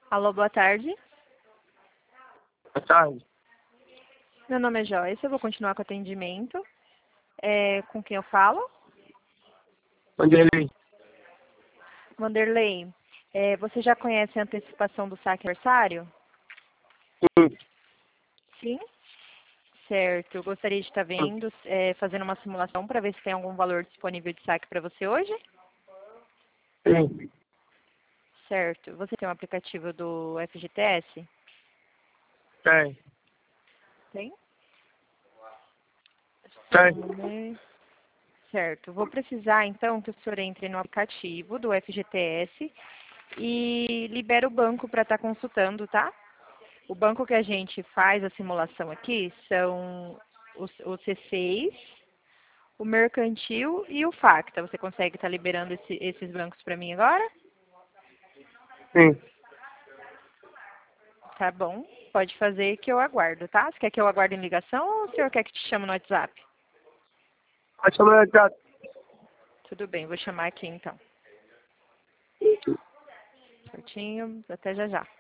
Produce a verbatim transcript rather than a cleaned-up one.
Alô, boa tarde. Boa tarde. Meu nome é Joyce, eu vou continuar com o atendimento. É, com quem eu falo? Vanderlei. Vanderlei, é, você já conhece a antecipação do saque aniversário? Sim. Sim? Certo. Eu gostaria de estar vendo, é, fazendo uma simulação para ver se tem algum valor disponível de saque para você hoje. Sim. Certo. Você tem um aplicativo do F G T S? Tem. Tem? Tem. Certo. Vou precisar, então, que o senhor entre no aplicativo do F G T S e libere o banco para estar consultando, tá? O banco que a gente faz a simulação aqui são o, o C seis, o Mercantil e o Facta. Você consegue estar liberando esse, esses bancos para mim agora? Sim. Tá bom. Pode fazer que eu aguardo, tá? Você quer que eu aguarde em ligação ou o senhor quer que te chame no WhatsApp? Pode chamar de gato. Tudo bem, vou chamar aqui então. Certinho, até já já.